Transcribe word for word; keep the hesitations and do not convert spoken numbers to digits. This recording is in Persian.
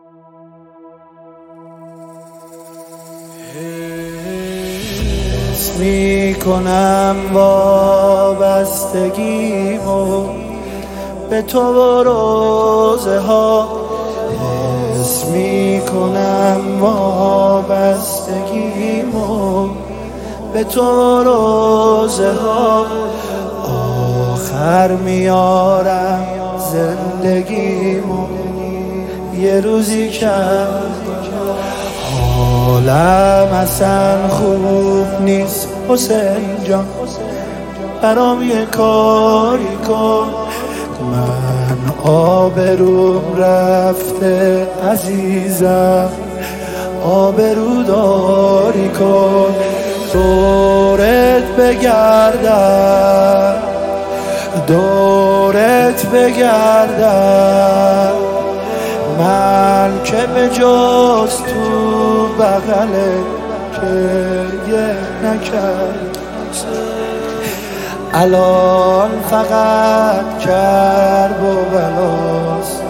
حس می کنم وابستگیمو به تو و روزه ها، حس می کنم وابستگیمو به تو و روزه ها. آخر میارم زندگیمو یه روزی کرد، حالم اصلا خوب نیست حسین جان، برام یه کاری کن. من آبروم رفته عزیزم، آبرو داری کن. دورت بگردم، دورت بگردم، من که به جز تو بغله که یه نکرد. الان فقط کرب و بلاست،